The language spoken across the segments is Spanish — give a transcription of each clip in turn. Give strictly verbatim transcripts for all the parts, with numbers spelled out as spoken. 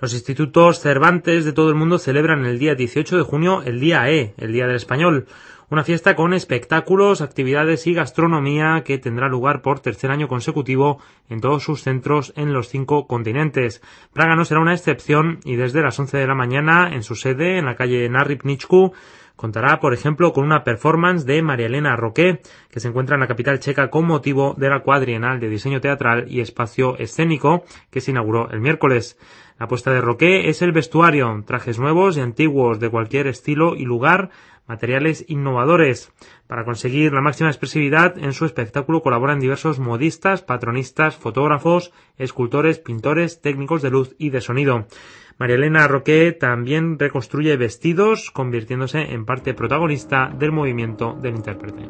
Los institutos Cervantes de todo el mundo celebran el día dieciocho de junio el Día E, el Día del Español, una fiesta con espectáculos, actividades y gastronomía que tendrá lugar por tercer año consecutivo en todos sus centros en los cinco continentes. Praga no será una excepción y desde las once de la mañana en su sede, en la calle Nářebníčku, contará, por ejemplo, con una performance de María Elena Roqué, que se encuentra en la capital checa con motivo de la Cuadrienal de Diseño Teatral y Espacio Escénico, que se inauguró el miércoles. La apuesta de Roqué es el vestuario, trajes nuevos y antiguos de cualquier estilo y lugar, materiales innovadores. Para conseguir la máxima expresividad en su espectáculo colaboran diversos modistas, patronistas, fotógrafos, escultores, pintores, técnicos de luz y de sonido. María Elena Roqué también reconstruye vestidos, convirtiéndose en parte protagonista del movimiento del intérprete.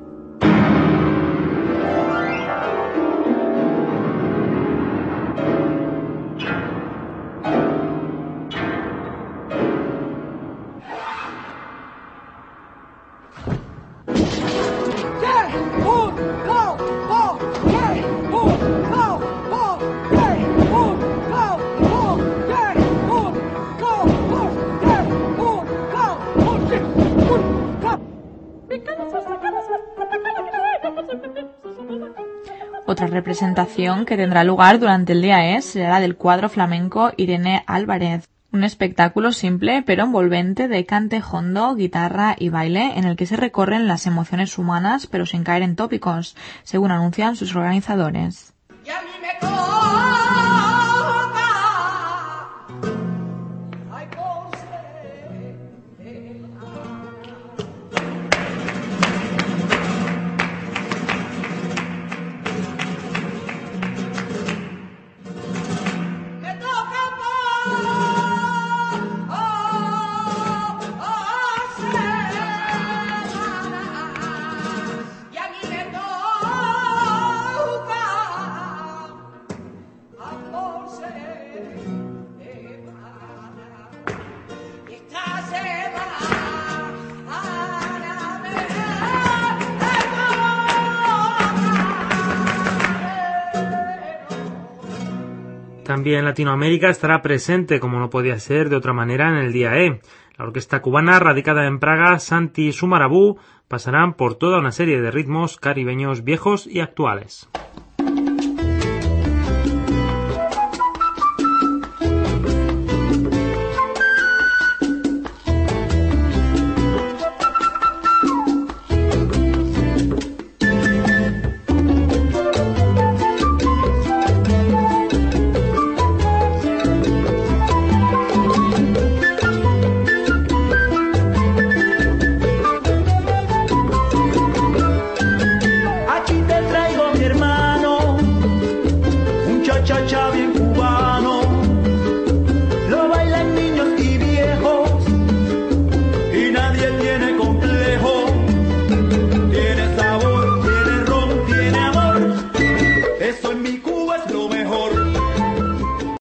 Otra representación que tendrá lugar durante el día E será la del cuadro flamenco Irene Álvarez, un espectáculo simple pero envolvente de cante hondo, guitarra y baile en el que se recorren las emociones humanas pero sin caer en tópicos, según anuncian sus organizadores. También Latinoamérica estará presente, como no podía ser de otra manera, en el día E. La orquesta cubana, radicada en Praga, Santi Sumarabú, pasarán por toda una serie de ritmos caribeños viejos y actuales.